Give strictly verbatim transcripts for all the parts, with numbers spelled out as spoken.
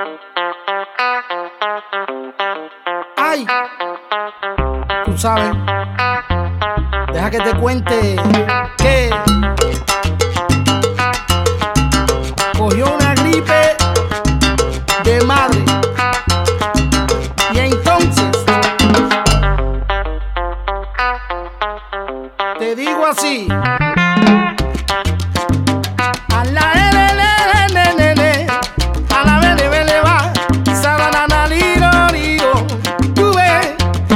Ay, tú sabes, deja que te cuente que cogió una gripe de madre. Y entonces te digo así: a la L L N N N, a la B L B L va, sabanana liro liro, tú ves.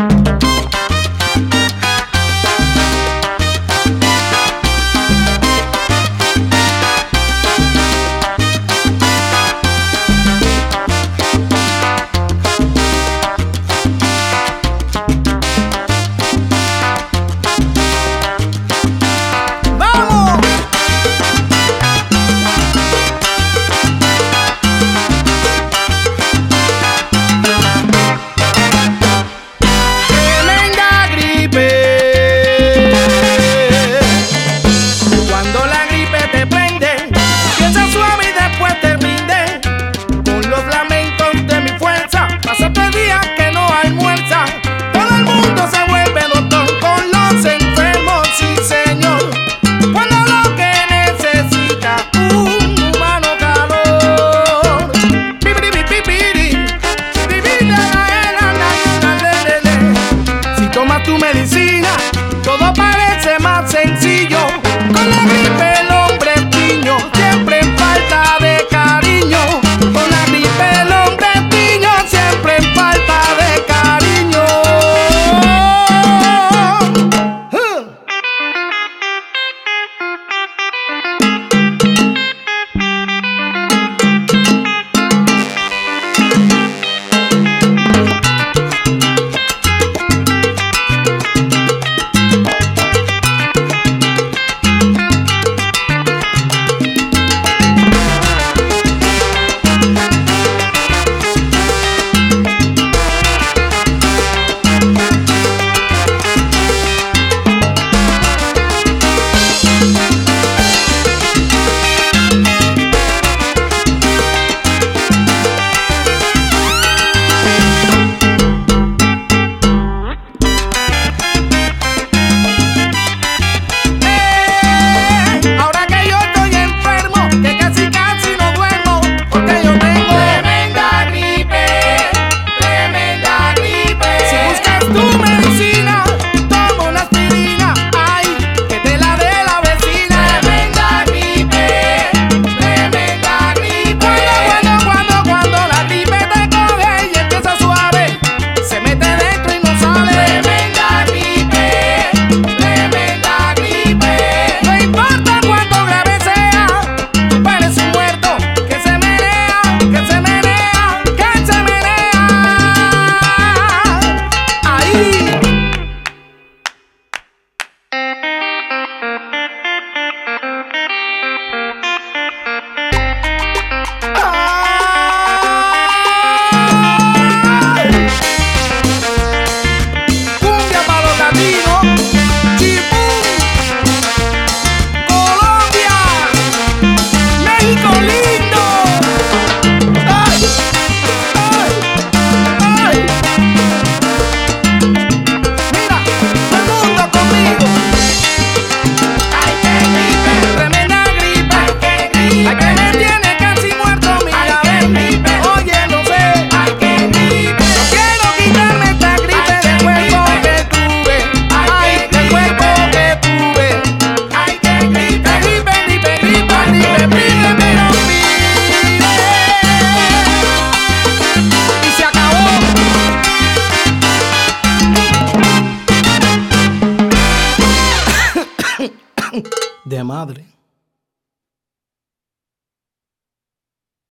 Tu medicina, todo parece más sencillo. Con la gripe el hombre es niño, siempre en falta de cariño. Con la gripe el hombre es niño, siempre en falta de cariño. Uh. De madre.